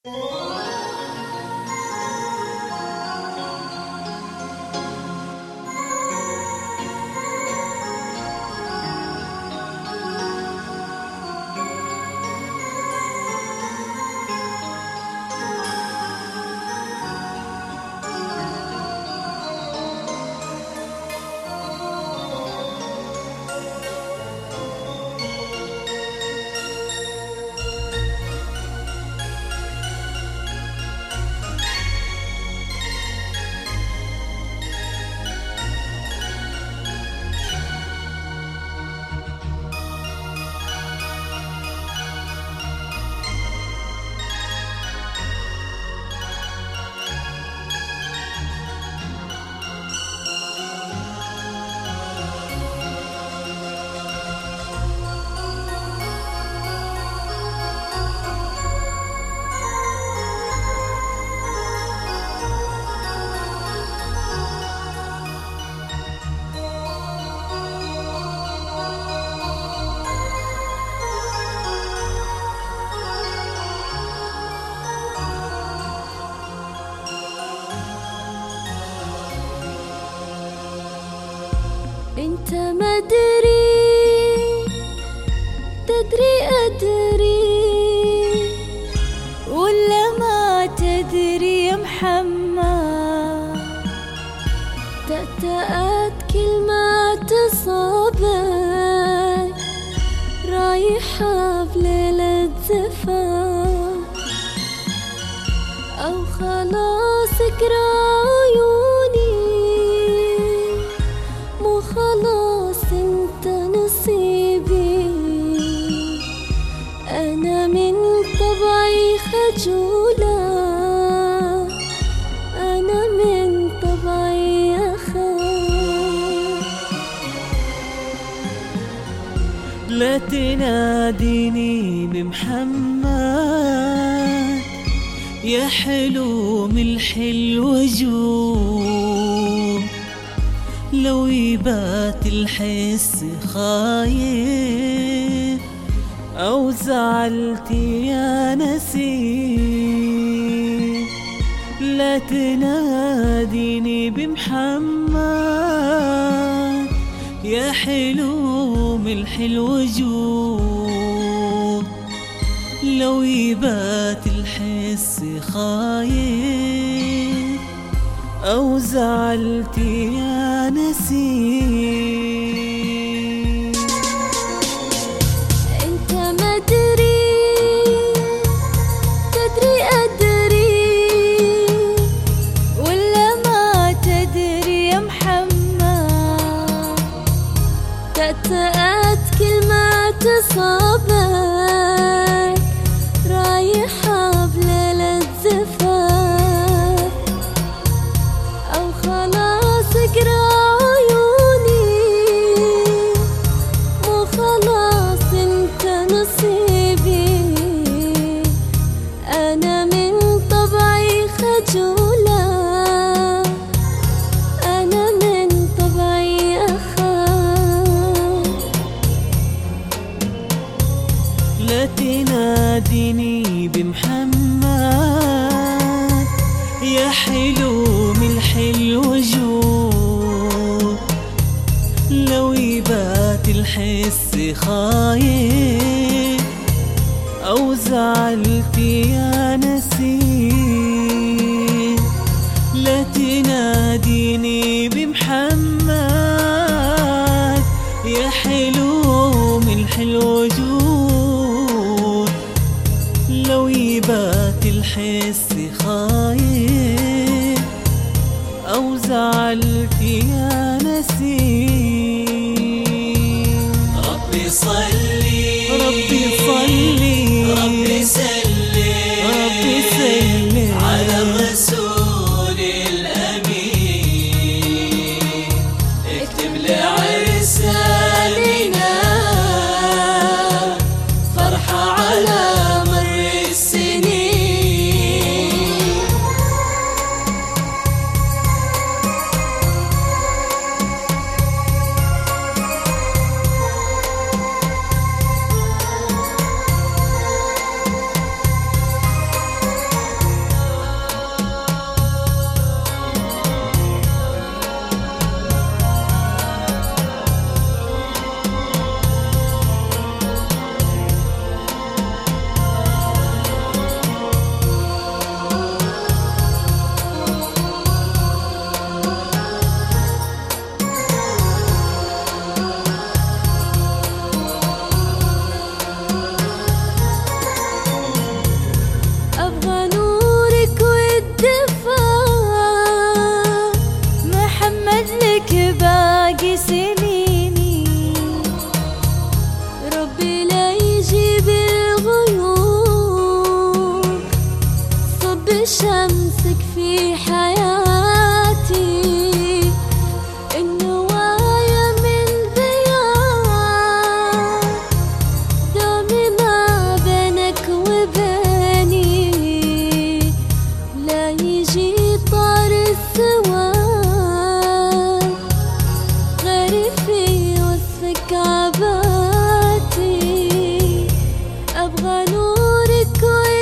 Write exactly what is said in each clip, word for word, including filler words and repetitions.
انت ما تدري تدري ادري ولا ما تدري يا محمد، تأتأت كلمات صابك رايحة بليلة زفاف، أو خلاص اقرا عيوني مو خلاص انت نصيبي. أنا من طبعي خجولة، أنا من طبعي أخاف. لا تناديني بمحمد يا حلو من الحلو جود، لو يبات الحس خايف أو زعلتي يا نسيم. لا تناديني بمحمد يا حلو من الحلو جود، لو يبات الحس خايف أو زعلتي يا نسيم. انت ما تدري تدري أدري ولا ما تدري يا محمد، تأتأت كلمات صابك رايحة بليلة زفاف، أو خلاص اقرا عيوني مو خلاص انت نصيبي. أنا من طبعي خجولة، أنا من طبعي أخاف. لا تناديني بمحمد يا حلو من الحلو جود، لو يبات الحس خايف أو زعلتي يا نسيم. لا تناديني بمحمد يا حلو من الحلو جود، لو يبات الحس خايف أو زعلتي يا نسيم. ربي صلي ربي صلي ربي سلم ربي سلم على الرسول الأمين، اكتب لعرساننا فرحة على مر السنين. في حياتي النوايا من ضياع دومي ما بينك وبيني لا يجي طار السواد غيري في وصفك عباتي أبغى نورك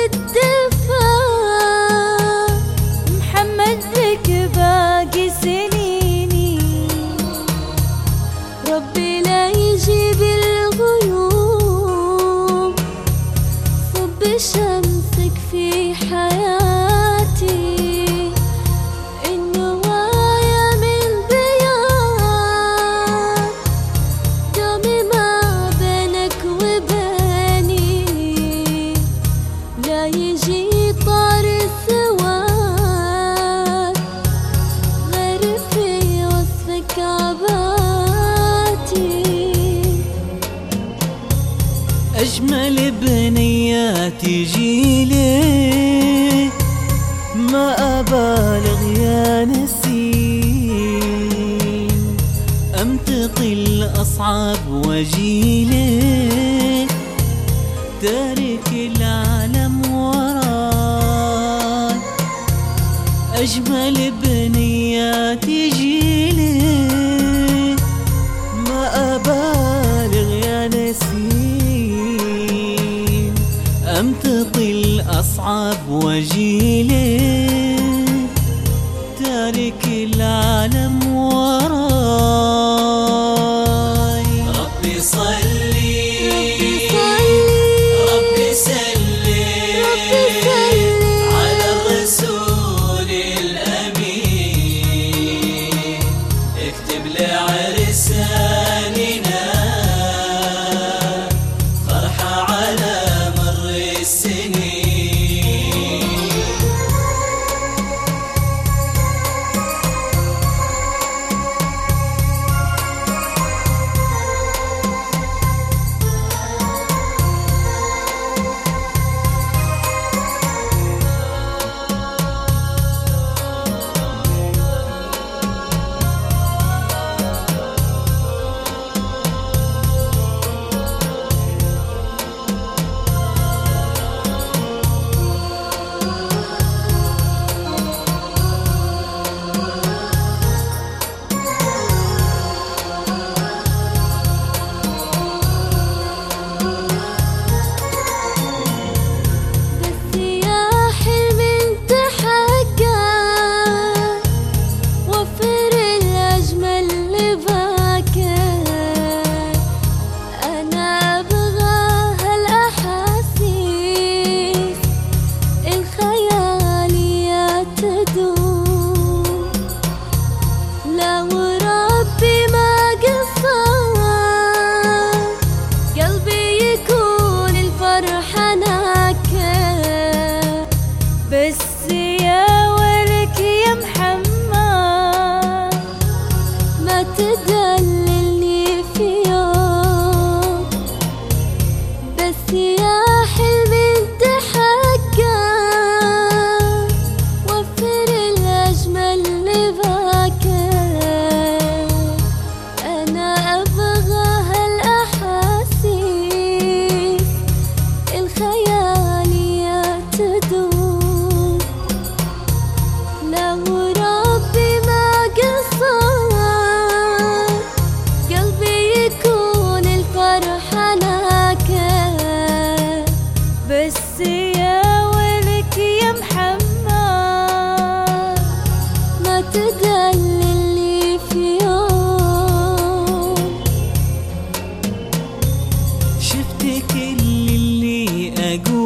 والدفاع محمد لك باقي سنيني ربي لا يجيب الغيوم صب شمسك في حياتي النوايا من ضياع دومي ما بينك وبيني لا يجي طار السواد غير في وصفك عباتي أجمل بنيات جيلي ما أبالغ يا نسيم أمتطي الأصعب وجيلي تارك العالم وراي أجمل بنيات جيلي ما أبالغ يا نسيم أمتطي الأصعب وجيلي تارك العالم وراي ربي صلي ربي ربي صلي سلم ربي سلم على الرسول الأمين اكتب لعرساننا فرحة على مر السنين بس يا حلم انت حقك وفر الأجمل لباكر أنا أبغى هالأحاسيس الخياليات تدوم لو ربي ما قصر قلبي يكون الفرحة ناكر بس يا ولك يا محمد ما تدللني في يوم بس يا حلم انت حقك وفر الأجمل لباكر أنا أبغى هالأحاسيس الخياليات تدوم لو ربي ما قصر قلبي يكون الفرحة ناكر بس يا ولك يا محمد ما تدللني في يوم شفتك اللي أقول